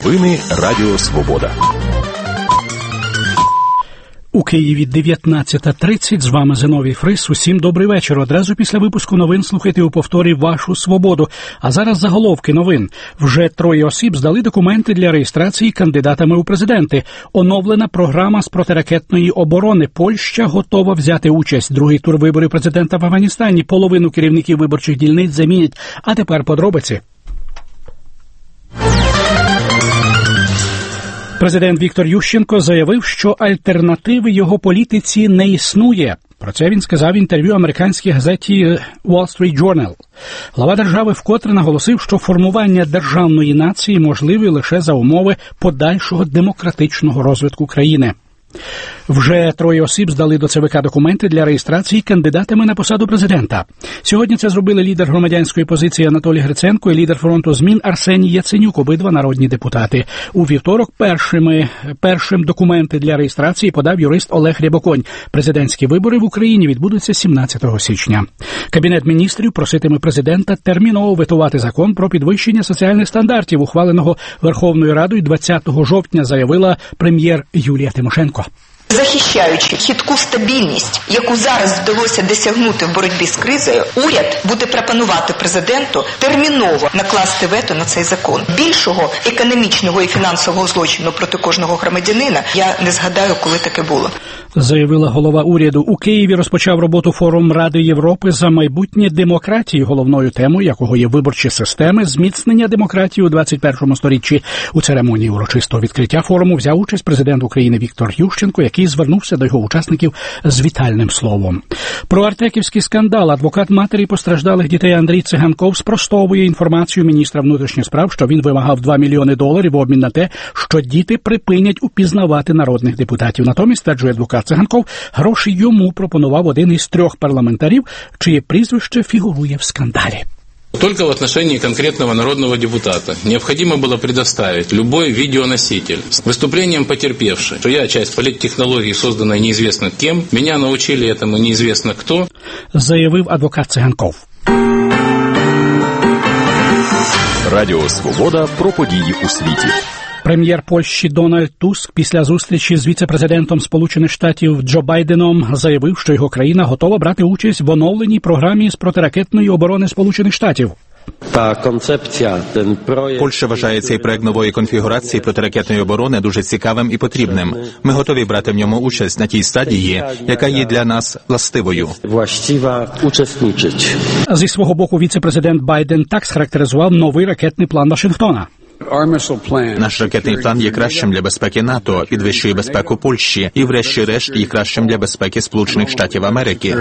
Новини Радіо Свобода. У Києві 19:30. З вами Зиновій Фрис. Усім добрий вечір. Одразу після випуску новин слухайте у повторі «Вашу свободу». А зараз заголовки новин. Вже 3 осіб здали документи для реєстрації кандидатами у президенти. Оновлена програма з протиракетної оборони. Польща готова взяти участь. Другий тур виборів президента в Афганістані. Половину керівників виборчих дільниць замінять. А тепер подробиці. Президент Віктор Ющенко заявив, що альтернативи його політиці не існує. Про це він сказав в інтерв'ю американській газеті Wall Street Journal. Глава держави вкотре наголосив, що формування державної нації можливе лише за умови подальшого демократичного розвитку країни. Вже 3 осіб здали до ЦВК документи для реєстрації кандидатами на посаду президента. Сьогодні це зробили лідер громадянської позиції Анатолій Гриценко і лідер фронту змін Арсеній Яценюк, обидва народні депутати. У вівторок першим документи для реєстрації подав юрист Олег Рябоконь. Президентські вибори в Україні відбудуться 17 січня. Кабінет міністрів проситиме президента терміново ветувати закон про підвищення соціальних стандартів, ухваленого Верховною Радою 20 жовтня, заявила прем'єр Юлія Тимошенко. Захищаючи хитку стабільність, яку зараз вдалося досягнути в боротьбі з кризою, уряд буде пропонувати президенту терміново накласти вето на цей закон. Більшого економічного і фінансового злочину проти кожного громадянина я не згадаю, коли таке було. Заявила голова уряду. У Києві розпочав роботу форум Ради Європи за майбутнє демократії, головною темою якого є виборчі системи, зміцнення демократії у 21 сторіччі. У церемонії урочистого відкриття форуму взяв участь президент України Віктор Ющенко, який звернувся до його учасників з вітальним словом. Про артеківський скандал адвокат матері постраждалих дітей Андрій Циганков спростовує інформацію міністра внутрішніх справ, що він вимагав $2 мільйони в обмін на те, що діти припинять упізнавати народних депутатів. Натомість, стверджує адвокат Циганков, гроші йому пропонував один із 3 парламентарів, чиє прізвище фігурує в скандалі. Только в отношении конкретного народного депутата необходимо было предоставить любой видеоноситель с выступлением потерпевшей, что я часть политтехнологии, созданной неизвестно кем, меня научили этому неизвестно кто. Заявив адвокат Циганков. Радіо Свобода про події у світі. Прем'єр Польщі Дональд Туск після зустрічі з віце-президентом Сполучених Штатів Джо Байденом заявив, що його країна готова брати участь в оновленій програмі з протиракетної оборони Сполучених Штатів. Польща вважає цей проект нової конфігурації протиракетної оборони дуже цікавим і потрібним. Ми готові брати в ньому участь на тій стадії, яка є для нас властивою. Зі свого боку віце-президент Байден так схарактеризував новий ракетний план Вашингтона. Наш ракетний план є кращим для безпеки НАТО, підвищує безпеку Польщі і, врешті-решт, є кращим для безпеки Сполучених Штатів Америки.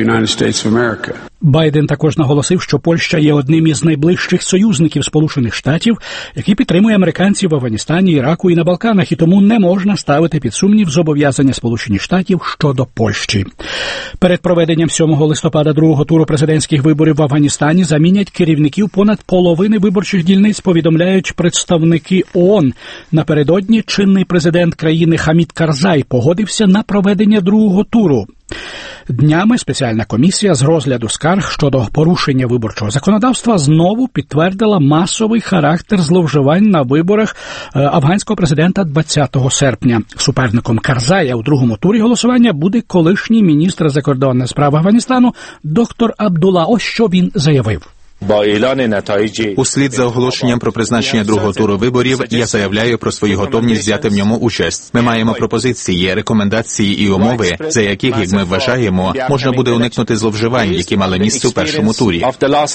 Байден також наголосив, що Польща є одним із найближчих союзників Сполучених Штатів, який підтримує американців в Афганістані, Іраку і на Балканах, і тому не можна ставити під сумнів зобов'язання Сполучених Штатів щодо Польщі. Перед проведенням 7 листопада другого туру президентських виборів в Афганістані замінять керівників понад половини виборчих дільниць, повідомляють представники ООН. Напередодні чинний президент країни Хамід Карзай погодився на проведення другого туру. Днями спеціальна комісія з розгляду скарг щодо порушення виборчого законодавства знову підтвердила масовий характер зловживань на виборах афганського президента 20 серпня. Суперником Карзая у другому турі голосування буде колишній міністр закордонних справ Афганістану доктор Абдулла. Ось що він заявив. Услід за оголошенням про призначення другого туру виборів, я заявляю про свою готовність взяти в ньому участь. Ми маємо пропозиції, рекомендації і умови, за яких, як ми вважаємо, можна буде уникнути зловживань, які мали місце у першому турі.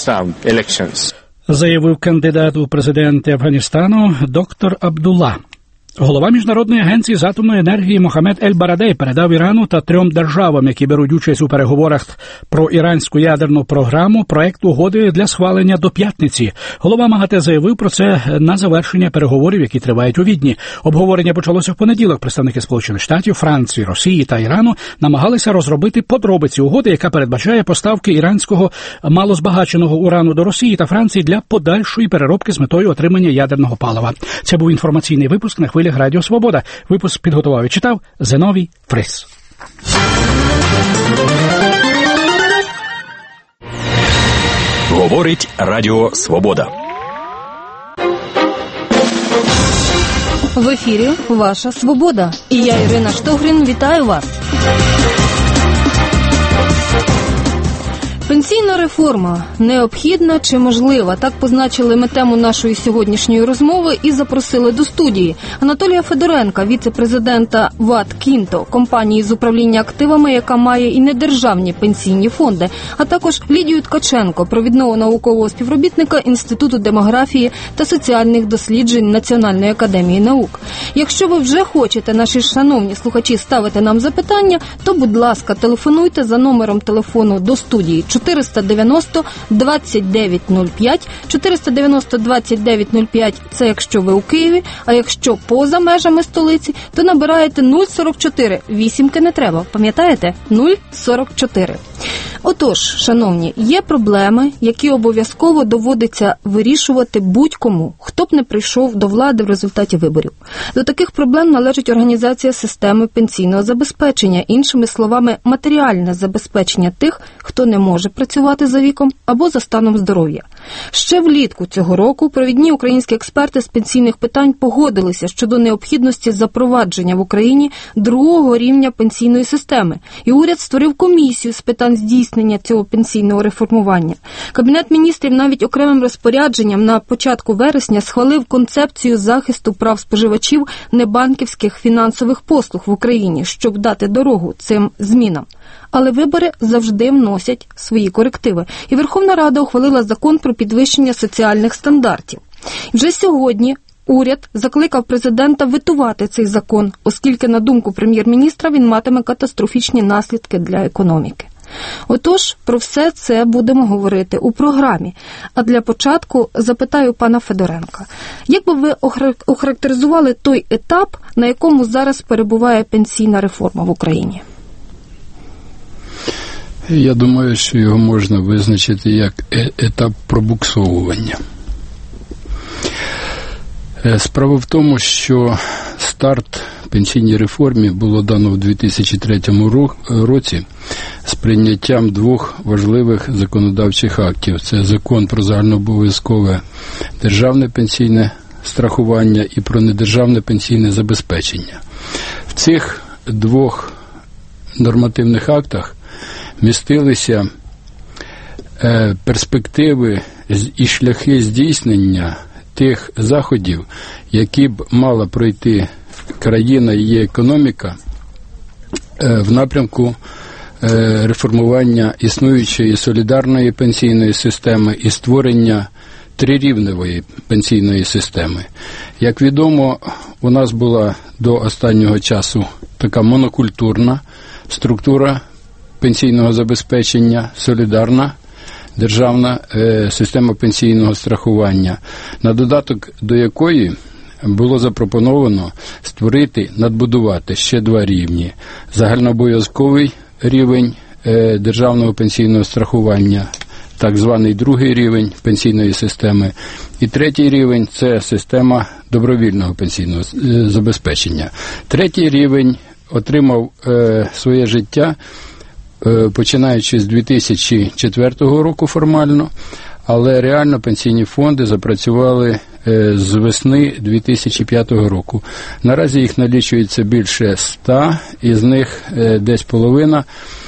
Заявив кандидат у президенти Афганістану доктор Абдулла. Голова Міжнародної агенції з атомної енергії Мохаммед Ель-Барадей передав Ірану та 3 державам, які беруть участь у переговорах про іранську ядерну програму, проект угоди для схвалення до п'ятниці. Голова МАГАТЕ заявив про це на завершення переговорів, які тривають у Відні. Обговорення почалося в понеділок. Представники Сполучених Штатів, Франції, Росії та Ірану намагалися розробити подробиці угоди, яка передбачає поставки іранського малозбагаченого урану до Росії та Франції для подальшої переробки з метою отримання ядерного палива. Це був інформаційний випуск на хвилях Радіо Свобода. Випуск підготував і читав Зиновій Фрис. Говорить Радіо Свобода. В ефірі «Ваша свобода». І я, Ірина Штогрін, вітаю вас. Пенсійна реформа – необхідна чи можлива? Так позначили ми тему нашої сьогоднішньої розмови і запросили до студії Анатолія Федоренка, віце-президента ВАТ «Кінто», компанії з управління активами, яка має і недержавні пенсійні фонди, а також Лідію Ткаченко, провідного наукового співробітника Інституту демографії та соціальних досліджень Національної академії наук. Якщо ви вже хочете, наші шановні слухачі, ставити нам запитання, то, будь ласка, телефонуйте за номером телефону до студії 490-2905. 490-2905 – це якщо ви у Києві, а якщо поза межами столиці, то набираєте 044. Вісімки не треба, пам'ятаєте? 044. Отож, шановні, є проблеми, які обов'язково доводиться вирішувати будь-кому, хто б не прийшов до влади в результаті виборів. До таких проблем належить організація системи пенсійного забезпечення, іншими словами, матеріальне забезпечення тих, хто не може працювати за віком або за станом здоров'я. Ще влітку цього року провідні українські експерти з пенсійних питань погодилися щодо необхідності запровадження в Україні другого рівня пенсійної системи, і уряд створив комісію з питань здійснення цього пенсійного реформування. Кабінет міністрів навіть окремим розпорядженням на початку вересня схвалив концепцію захисту прав споживачів небанківських фінансових послуг в Україні, щоб дати дорогу цим змінам. Але вибори завжди вносять свої корективи. І Верховна Рада ухвалила закон про підвищення соціальних стандартів. Вже сьогодні уряд закликав президента ветувати цей закон, оскільки, на думку прем'єр-міністра, він матиме катастрофічні наслідки для економіки. Отож, про все це будемо говорити у програмі. А для початку запитаю пана Федоренка. Як би ви охарактеризували той етап, на якому зараз перебуває пенсійна реформа в Україні? Я думаю, що його можна визначити як етап пробуксовування. Справа в тому, що старт пенсійній реформі було дано в 2003 році з прийняттям двох важливих законодавчих актів. Це закон про загальнообов'язкове державне пенсійне страхування і про недержавне пенсійне забезпечення. В цих двох нормативних актах містилися перспективи і шляхи здійснення тих заходів, які б мала пройти країна і її економіка в напрямку реформування існуючої солідарної пенсійної системи і створення трирівневої пенсійної системи. Як відомо, у нас була до останнього часу така монокультурна структура пенсійного забезпечення, солідарна державна система пенсійного страхування, на додаток до якої було запропоновано створити, надбудувати ще два рівні. Загальнообов'язковий рівень державного пенсійного страхування, так званий другий рівень пенсійної системи, і третій рівень – це система добровільного пенсійного забезпечення. Третій рівень отримав своє життя починаючи з 2004 року формально, але реально пенсійні фонди запрацювали з весни 2005 року. Наразі їх налічується більше 100, із них десь половина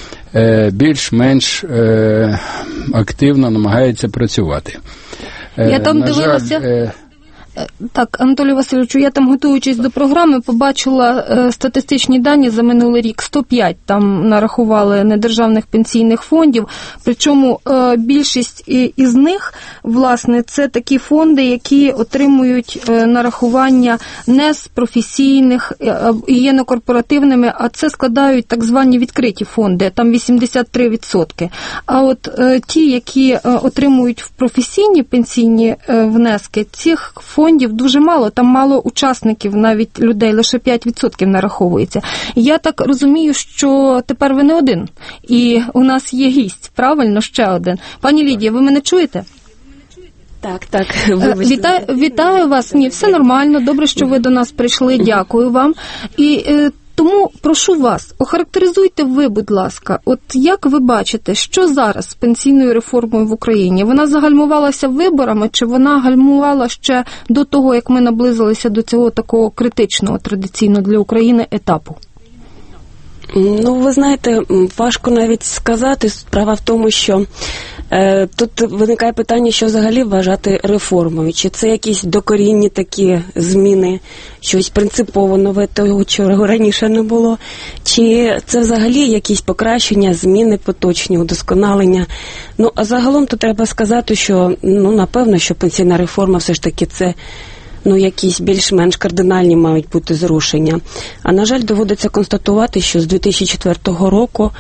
більш-менш активно намагається працювати. Я там дивилася... Так, Анатолію Васильовичу, я там, готуючись до програми, побачила статистичні дані за минулий рік. 105 там нарахували недержавних пенсійних фондів, причому більшість із них, власне, це такі фонди, які отримують нарахування не з професійних і є не корпоративними, а це складають так звані відкриті фонди, там 83%. А от ті, які отримують в професійні пенсійні внески, цих фондів дуже мало, там мало учасників, навіть людей, лише 5% нараховується. Я так розумію, що тепер ви не один, і у нас є гість, правильно, ще один. Пані Лідія, ви мене чуєте? Так, вибачте. Вітаю вас. Ні, все нормально, добре, що ви до нас прийшли, дякую вам. І Тому прошу вас, охарактеризуйте ви, будь ласка, от як ви бачите, що зараз з пенсійною реформою в Україні? Вона загальмувалася виборами, чи вона гальмувала ще до того, як ми наблизилися до цього такого критичного традиційно для України етапу? Ну, ви знаєте, важко навіть сказати. Справа в тому, що тут виникає питання, що взагалі вважати реформою. Чи це якісь докорінні такі зміни, щось принципово нове того, чого раніше не було, чи це взагалі якісь покращення, зміни поточні, удосконалення. Ну, а загалом то треба сказати, що, напевно, що пенсійна реформа все ж таки це якісь більш-менш кардинальні мають бути зрушення. А, на жаль, доводиться констатувати, що з 2004 року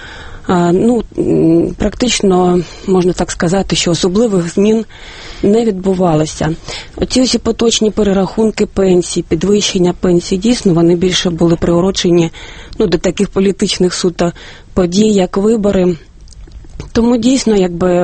практично, можна так сказати, що особливих змін не відбувалося. Оці усі поточні перерахунки пенсій, підвищення пенсій, дійсно, вони більше були приурочені до таких політичних суто подій, як вибори. Тому дійсно,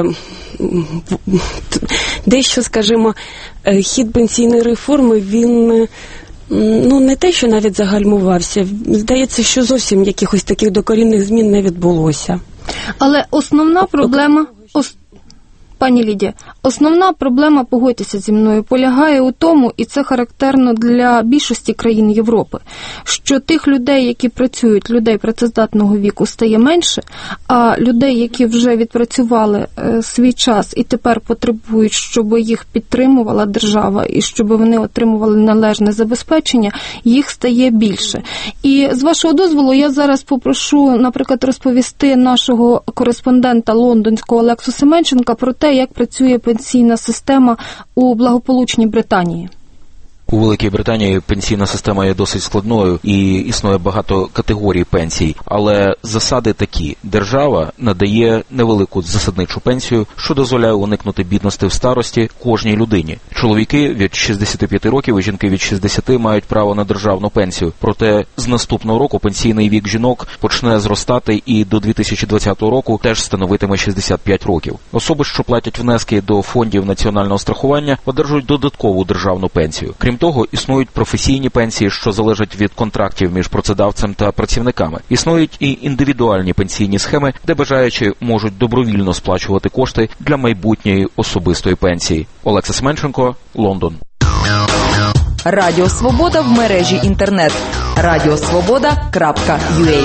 дещо, скажімо, хід пенсійної реформи, він, не те, що навіть загальмувався. Здається, що зовсім якихось таких докорінних змін не відбулося. Але основна проблема... Пані Лідія, основна проблема, погодьтеся зі мною, полягає у тому, і це характерно для більшості країн Європи, що тих людей, які працюють, людей працездатного віку, стає менше, а людей, які вже відпрацювали свій час і тепер потребують, щоб їх підтримувала держава і щоб вони отримували належне забезпечення, їх стає більше. І з вашого дозволу я зараз попрошу, наприклад, розповісти нашого кореспондента лондонського Олексу Семенченка про те, як працює пенсійна система у благополучній Британії. У Великій Британії пенсійна система є досить складною і існує багато категорій пенсій, але засади такі. Держава надає невелику засадничу пенсію, що дозволяє уникнути бідності в старості кожній людині. Чоловіки від 65 років і жінки від 60 мають право на державну пенсію. Проте з наступного року пенсійний вік жінок почне зростати і до 2020 року теж становитиме 65 років. Особи, що платять внески до фондів національного страхування, одержують додаткову державну пенсію. Крім того, існують професійні пенсії, що залежать від контрактів між працедавцем та працівниками. Існують і індивідуальні пенсійні схеми, де бажаючі можуть добровільно сплачувати кошти для майбутньої особистої пенсії. Олекса Семенченко, Лондон. Радіо Свобода в мережі інтернет. radiosvoboda.ua.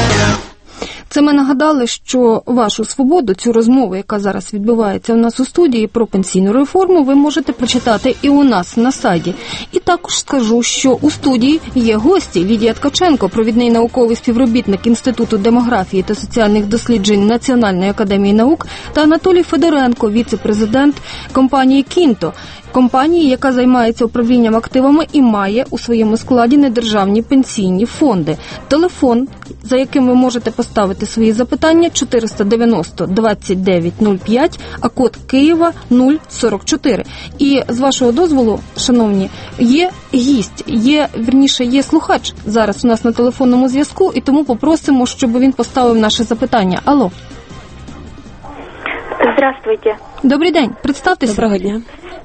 Це ми нагадали, що вашу свободу, цю розмову, яка зараз відбувається у нас у студії про пенсійну реформу, ви можете прочитати і у нас на сайті. І також скажу, що у студії є гості: Лідія Ткаченко, провідний науковий співробітник Інституту демографії та соціальних досліджень Національної академії наук, та Анатолій Федоренко, віце-президент компанії «Кінто», компанії, яка займається управлінням активами і має у своєму складі недержавні пенсійні фонди. Телефон, за яким ви можете поставити свої запитання, 490-2905, а код Києва 044. І з вашого дозволу, шановні, є гість, є слухач зараз у нас на телефонному зв'язку, і тому попросимо, щоб він поставив наше запитання. Алло. Здравствуйте. Добрий день. Представтеся. Доброго дня.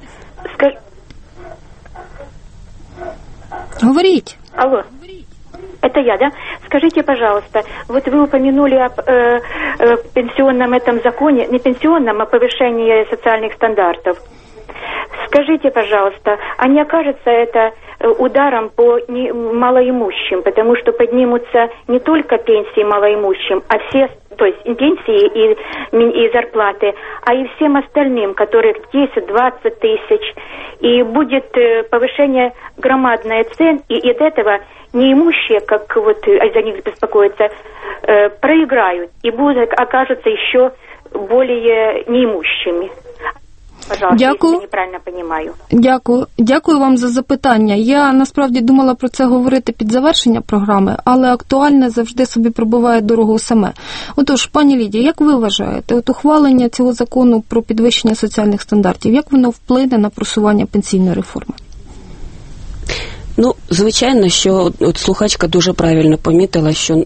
Говорите. Алло, это я, да? Скажите, пожалуйста, вот вы упомянули о пенсионном этом законе, не пенсионном, а повышении социальных стандартов. Скажите, пожалуйста, а не окажется это ударом по малоимущим, потому что поднимутся не только пенсии малоимущим, а все, то есть пенсии и зарплаты, а и всем остальным, которых 10-20 тысяч, и будет повышение громадное цен, и от этого неимущие, как вот за них беспокоятся, проиграют и окажутся еще более неимущими. Пожалуйста, дякую. Я неправильно понимаю. Дякую вам за запитання. Я насправді думала про це говорити під завершення програми, але актуальне завжди собі пробиває дорогу саме. Отож, пані Лідія, як ви вважаєте, ухвалення цього закону про підвищення соціальних стандартів, як воно вплине на просування пенсійної реформи? Звичайно, що слухачка дуже правильно помітила, що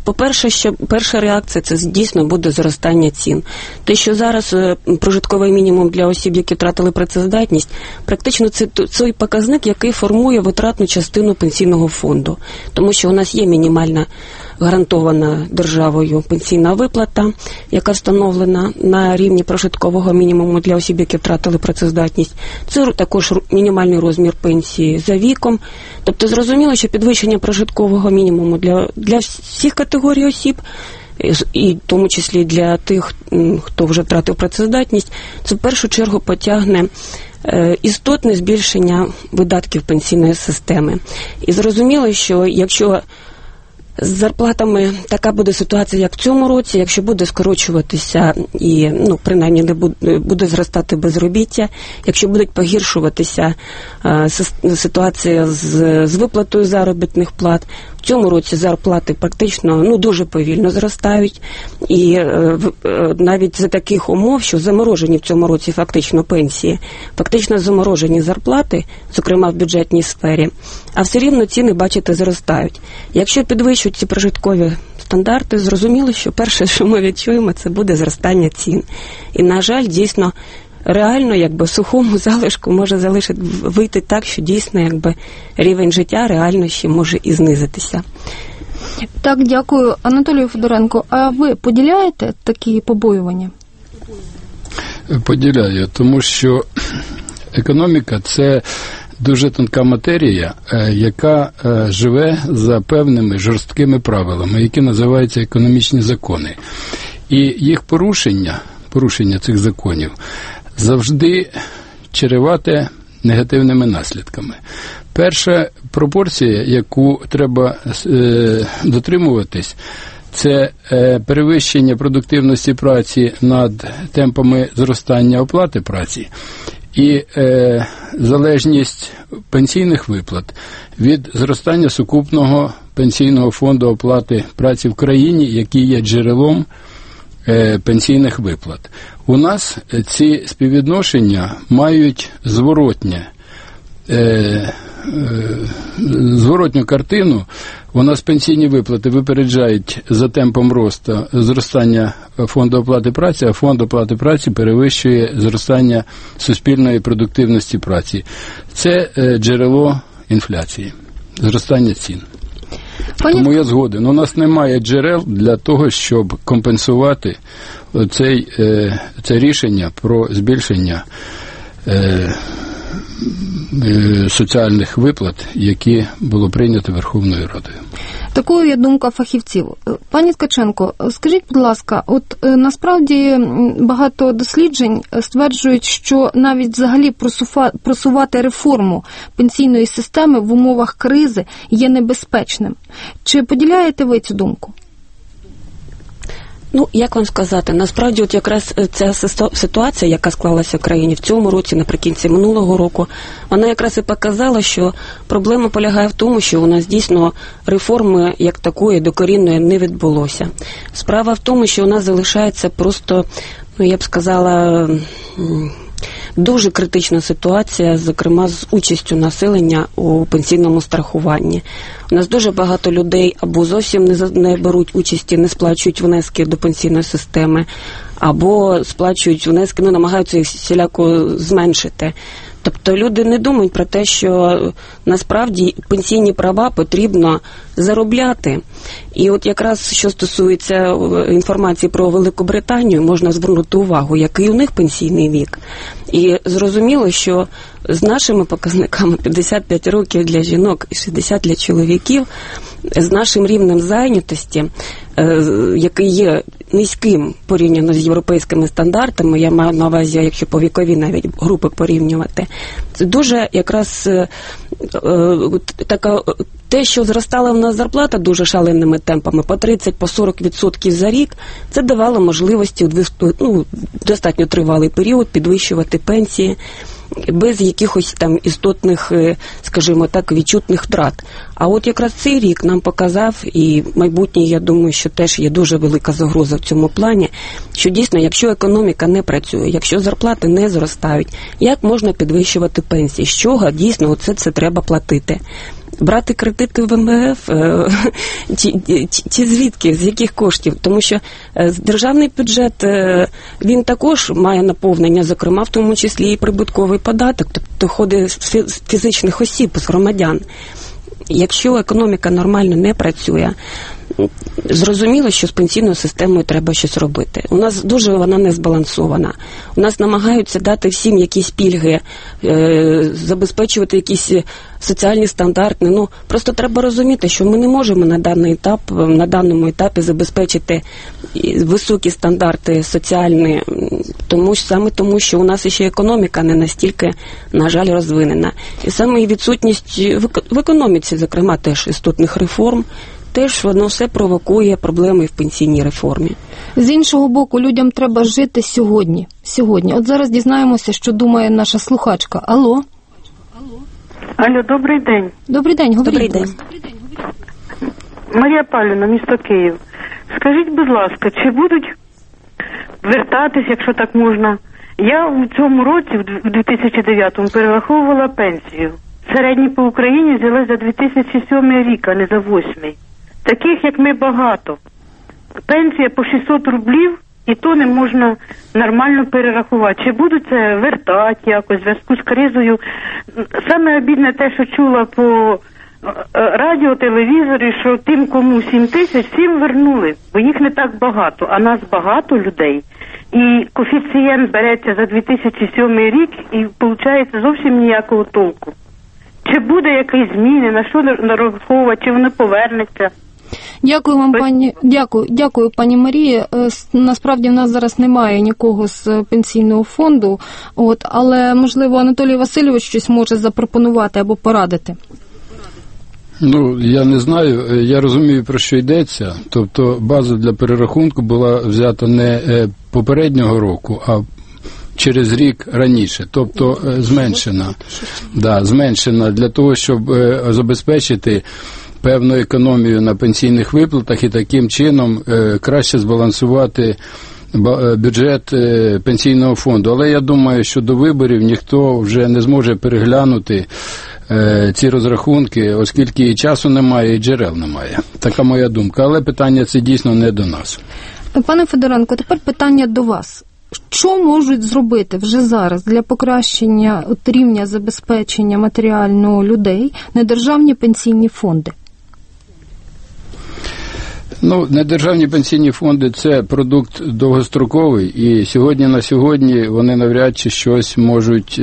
По-перше, що перша реакція – це дійсно буде зростання цін. Те, що зараз прожитковий мінімум для осіб, які втратили працездатність, практично це той показник, який формує витратну частину пенсійного фонду. Тому що у нас є мінімальна гарантована державою пенсійна виплата, яка встановлена на рівні прожиткового мінімуму для осіб, які втратили працездатність. Це також мінімальний розмір пенсії за віком. Тобто зрозуміло, що підвищення прожиткового мінімуму для всіх категорій осіб, і в тому числі для тих, хто вже втратив працездатність, це в першу чергу потягне істотне збільшення видатків пенсійної системи. І зрозуміло, що якщо з зарплатами така буде ситуація, як в цьому році, якщо буде скорочуватися і, принаймні не буде зростати безробіття, якщо будуть погіршуватися ситуація з виплатою заробітних плат, в цьому році зарплати практично дуже повільно зростають, і навіть за таких умов, що заморожені в цьому році фактично пенсії, фактично заморожені зарплати, зокрема в бюджетній сфері, а все рівно ціни, бачите, зростають. Якщо підвищують ці прожиткові стандарти, зрозуміло, що перше, що ми відчуємо, це буде зростання цін. І, на жаль, дійсно, реально, сухому залишку може вийти так, що дійсно, рівень життя реально ще може і знизитися. Так, дякую. Анатолію Федоренко, а ви поділяєте такі побоювання? Поділяю, тому що економіка – це дуже тонка матерія, яка живе за певними жорсткими правилами, які називаються економічні закони. І їх порушення цих законів завжди чревате негативними наслідками. Перша пропорція, яку треба дотримуватись, це перевищення продуктивності праці над темпами зростання оплати праці і залежність пенсійних виплат від зростання сукупного пенсійного фонду оплати праці в країні, який є джерелом пенсійних виплат. У нас ці співвідношення мають зворотню картину. У нас пенсійні виплати випереджають за темпом росту зростання фонду оплати праці, а фонд оплати праці перевищує зростання суспільної продуктивності праці. Це джерело інфляції, зростання цін. Тому я згоден. У нас немає джерел для того, щоб компенсувати це рішення про збільшення соціальних виплат, які було прийнято Верховною Радою. Такою є думка фахівців. Пані Ткаченко, скажіть, будь ласка, насправді багато досліджень стверджують, що навіть взагалі просувати реформу пенсійної системи в умовах кризи є небезпечним. Чи поділяєте ви цю думку? Як вам сказати, насправді якраз ця ситуація, яка склалася в країні в цьому році, наприкінці минулого року, вона якраз і показала, що проблема полягає в тому, що у нас дійсно реформи як такої докорінної не відбулося. Справа в тому, що у нас залишається просто, я б сказала, дуже критична ситуація, зокрема з участю населення у пенсійному страхуванні. У нас дуже багато людей або зовсім не беруть участі, не сплачують внески до пенсійної системи, або сплачують внески, намагаються їх всіляко зменшити. Тобто люди не думають про те, що насправді пенсійні права потрібно заробляти. І якраз, що стосується інформації про Великобританію, можна звернути увагу, який у них пенсійний вік. І зрозуміло, що з нашими показниками 55 років для жінок і 60 для чоловіків, з нашим рівнем зайнятості, який є низьким порівняно з європейськими стандартами, я маю на увазі, якщо по вікові навіть групи порівнювати, це дуже якраз така, те, що зростала в нас зарплата дуже шаленими темпами, по 30-40% за рік, це давало можливості у достатньо тривалий період підвищувати пенсії без якихось там істотних, скажімо так, відчутних втрат. А якраз цей рік нам показав, і майбутнє, я думаю, що теж є дуже велика загроза в цьому плані, що дійсно, якщо економіка не працює, якщо зарплати не зростають, як можна підвищувати пенсії? З чого дійсно це треба платити? брати кредити в МВФ, ті звідки, з яких коштів? Тому що державний бюджет, він також має наповнення, зокрема, в тому числі і прибутковий податок, тобто доходи з фізичних осіб, з громадян. Якщо економіка нормально не працює, зрозуміло, що з пенсійною системою треба щось робити. У нас дуже вона не збалансована. У нас намагаються дати всім якісь пільги, забезпечувати якісь соціальні стандарти. Ну, просто треба розуміти, що ми не можемо на даному етапі забезпечити високі стандарти соціальні, тому що у нас ще економіка не настільки, на жаль, розвинена. І саме і відсутність в економіці, зокрема, теж істотних реформ, теж воно все провокує проблеми в пенсійній реформі. З іншого боку, людям треба жити сьогодні. От зараз дізнаємося, що думає наша слухачка. Алло, добрий день. Добрий день, говоріть. Добрий день. Марія Павлівна, місто Київ. Скажіть, будь ласка, чи будуть вертатись, якщо так можна? Я у цьому році, в 2009-му, перераховувала пенсію. Середній по Україні взялась за 2007 рік, а не за 2008. Таких, як ми, багато. Пенсія по 600 рублів, і то не можна нормально перерахувати. Чи будуть це вертати якось в зв'язку з кризою? Саме обідне те, що чула по радіо, телевізорі, що тим, кому 7 тисяч, всім вернули, бо їх не так багато, а нас багато людей. І коефіцієнт береться за 2007 рік, і виходить зовсім ніякого толку. Чи буде якісь зміни, на що нараховувати, чи воно повернеться? Дякую вам, дякую, пані Марії. Насправді в нас зараз немає нікого з пенсійного фонду, але, можливо, Анатолій Васильович щось може запропонувати або порадити. Ну, я не знаю, я розумію, про що йдеться. Тобто база для перерахунку була взята не попереднього року, а через рік раніше, тобто зменшена для того, щоб забезпечити певну економію на пенсійних виплатах і таким чином краще збалансувати бюджет пенсійного фонду. Але я думаю, що до виборів ніхто вже не зможе переглянути ці розрахунки, оскільки і часу немає, і джерел немає. Така моя думка. Але питання це дійсно не до нас. Пане Федоренко, тепер питання до вас. Що можуть зробити вже зараз для покращення рівня забезпечення матеріального людей недержавні пенсійні фонди? Ну, недержавні пенсійні фонди – це продукт довгостроковий, і сьогодні на сьогодні вони навряд чи щось можуть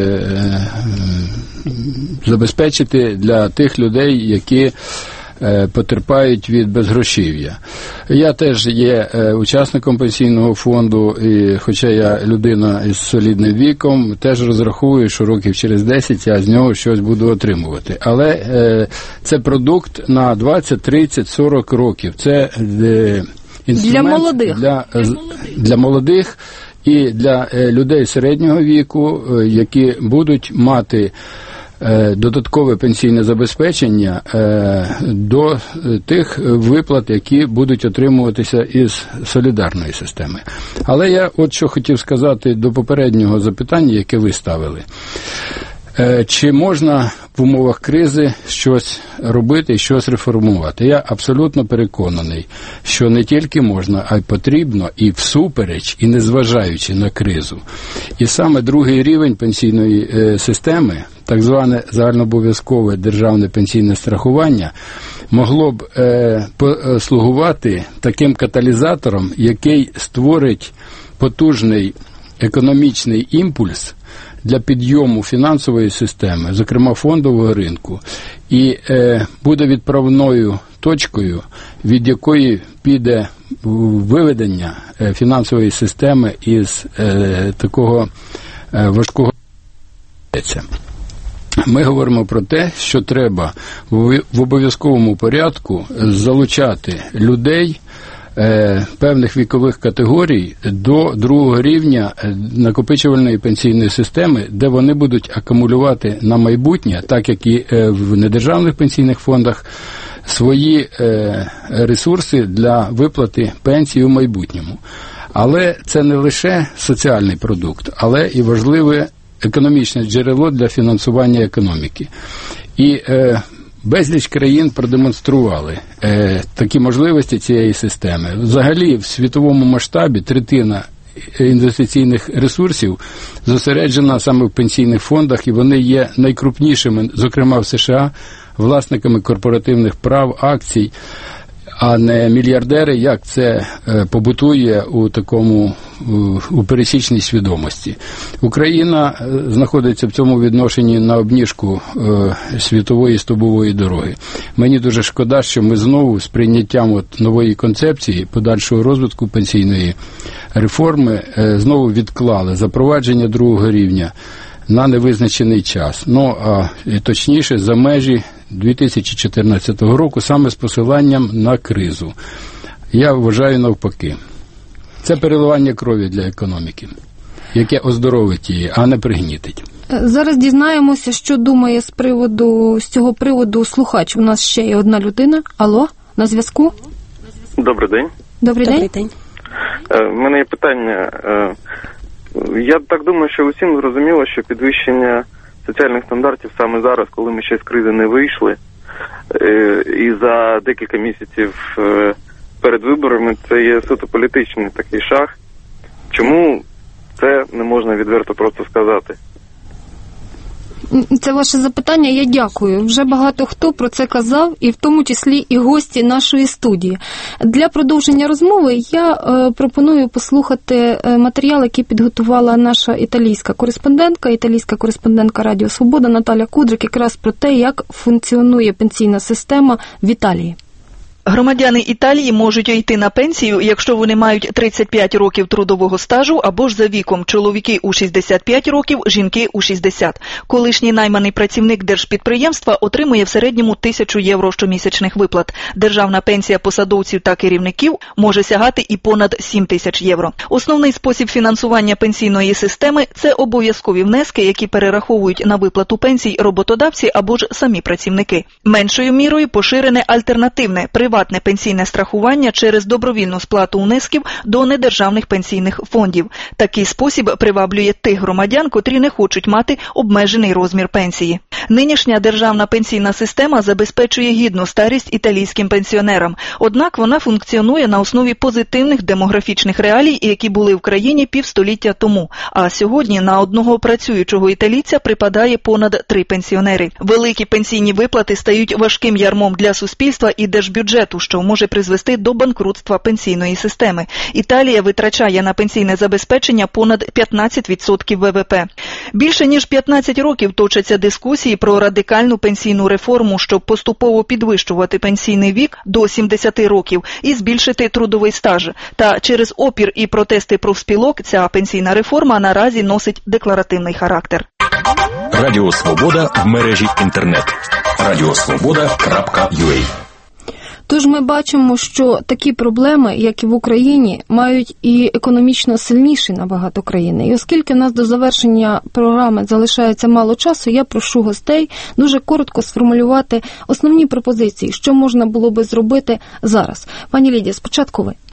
забезпечити для тих людей, які потерпають від безгрошів'я. Я теж є учасником пенсійного фонду, і хоча я людина із солідним віком, теж розраховую, що років через 10 я з нього щось буду отримувати. Але це продукт на 20, 30, 40 років. Це інструмент для молодих і для людей середнього віку, які будуть мати додаткове пенсійне забезпечення до тих виплат, які будуть отримуватися із солідарної системи. Але я от що хотів сказати до попереднього запитання, яке ви ставили. Чи можна в умовах кризи щось робити і щось реформувати? Я абсолютно переконаний, що не тільки можна, а й потрібно, і всупереч, і незважаючи на кризу. І саме другий рівень пенсійної системи, так зване загальнообов'язкове державне пенсійне страхування, могло б послугувати таким каталізатором, який створить потужний економічний імпульс для підйому фінансової системи, зокрема фондового ринку, і буде відправною точкою, від якої піде виведення фінансової системи із такого важкого. Ми говоримо про те, що треба в обов'язковому порядку залучати людей певних вікових категорій до другого рівня накопичувальної пенсійної системи, де вони будуть акумулювати на майбутнє, так як і в недержавних пенсійних фондах, свої ресурси для виплати пенсії у майбутньому. Але це не лише соціальний продукт, але і важливе економічне джерело для фінансування економіки. І Безліч країн продемонстрували такі можливості цієї системи. Взагалі, в світовому масштабі третина інвестиційних ресурсів зосереджена саме в пенсійних фондах, і вони є найкрупнішими, зокрема в США, власниками корпоративних прав, акцій, а не мільярдери, як це побутує у пересічній свідомості. Україна знаходиться в цьому відношенні на обніжку світової стовбової дороги. Мені дуже шкода, що ми знову з прийняттям нової концепції подальшого розвитку пенсійної реформи знову відклали запровадження другого рівня на невизначений час. Точніше, за межі 2014 року, саме з посиланням на кризу. Я вважаю навпаки. Це переливання крові для економіки, яке оздоровить її, а не пригнітить. Зараз дізнаємося, що думає з цього приводу слухач. У нас ще є одна людина. Алло, на зв'язку? Добрий день. Добрий день. У мене є питання. Я так думаю, що усім зрозуміло, що підвищення соціальних стандартів саме зараз, коли ми ще з кризи не вийшли, і за декілька місяців перед виборами, це є суто політичний такий шаг. Чому це не можна відверто просто сказати? Це ваше запитання, я дякую. Вже багато хто про це казав, і в тому числі і гості нашої студії. Для продовження розмови я пропоную послухати матеріал, який підготувала наша італійська кореспондентка Радіо Свобода Наталя Кудрик, якраз про те, як функціонує пенсійна система в Італії. Громадяни Італії можуть йти на пенсію, якщо вони мають 35 років трудового стажу або ж за віком. Чоловіки у 65 років, жінки у 60. Колишній найманий працівник держпідприємства отримує в середньому 1000 євро щомісячних виплат. Державна пенсія посадовців та керівників може сягати і понад 7000 євро. Основний спосіб фінансування пенсійної системи – це обов'язкові внески, які перераховують на виплату пенсій роботодавці або ж самі працівники. Меншою мірою поширене альтернативне – приватне пенсійне страхування через добровільну сплату внесків до недержавних пенсійних фондів. Такий спосіб приваблює тих громадян, котрі не хочуть мати обмежений розмір пенсії. Нинішня державна пенсійна система забезпечує гідну старість італійським пенсіонерам. Однак вона функціонує на основі позитивних демографічних реалій, які були в країні півстоліття тому. А сьогодні на одного працюючого італійця припадає понад 3 пенсіонери. Великі пенсійні виплати стають важким ярмом для суспільства і держбюджету, що може призвести до банкрутства пенсійної системи. Італія витрачає на пенсійне забезпечення понад 15% ВВП. Більше ніж 15 років точаться дискусії про радикальну пенсійну реформу, щоб поступово підвищувати пенсійний вік до 70 років і збільшити трудовий стаж. Та через опір і протести профспілок ця пенсійна реформа наразі носить декларативний характер. Радіо Свобода в мережі інтернет. radiosvoboda.ua. Тож ми бачимо, що такі проблеми, як і в Україні, мають і економічно сильніші набагато країни. І оскільки в нас до завершення програми залишається мало часу, я прошу гостей дуже коротко сформулювати основні пропозиції, що можна було би зробити зараз. Пані Лідія, спочатку ви.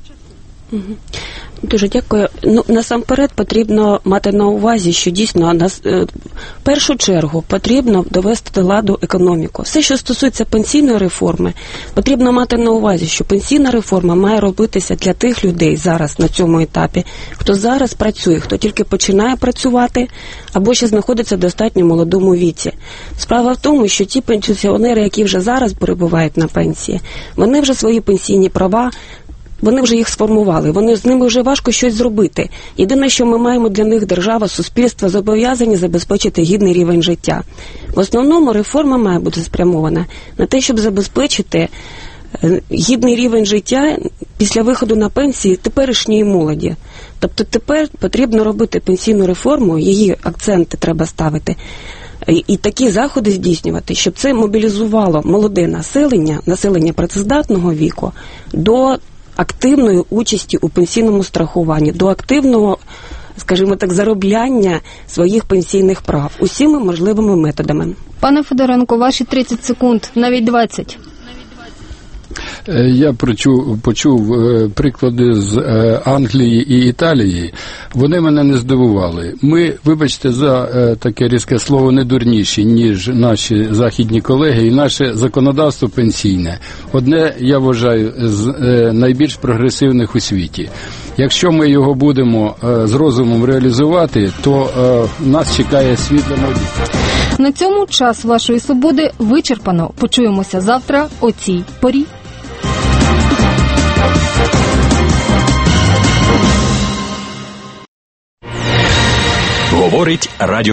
Дуже дякую. Насамперед потрібно мати на увазі, що дійсно в першу чергу потрібно довести до ладу економіку. Все, що стосується пенсійної реформи, потрібно мати на увазі, що пенсійна реформа має робитися для тих людей зараз на цьому етапі, хто зараз працює, хто тільки починає працювати або ще знаходиться в достатньо молодому віці. Справа в тому, що ті пенсіонери, які вже зараз перебувають на пенсії, вони вже свої пенсійні права, вони вже їх сформували, з ними вже важко щось зробити. Єдине, що ми маємо для них, держава, суспільство, зобов'язані забезпечити гідний рівень життя. В основному реформа має бути спрямована на те, щоб забезпечити гідний рівень життя після виходу на пенсії теперішньої молоді. Тобто тепер потрібно робити пенсійну реформу, її акценти треба ставити, і такі заходи здійснювати, щоб це мобілізувало молоде населення працездатного віку до активної участі у пенсійному страхуванні, до активного, скажімо так, заробляння своїх пенсійних прав усіма можливими методами. Пане Федоренко, ваші 30 секунд, навіть 20. Я почув приклади з Англії і Італії. Вони мене не здивували. Ми, вибачте за таке різке слово, не дурніші, ніж наші західні колеги і наше законодавство пенсійне. Одне, я вважаю, з найбільш прогресивних у світі. Якщо ми його будемо з розумом реалізувати, то нас чекає світле майбутнє. На цьому час вашої свободи вичерпано. Почуємося завтра о цій порі. Говорить радіо.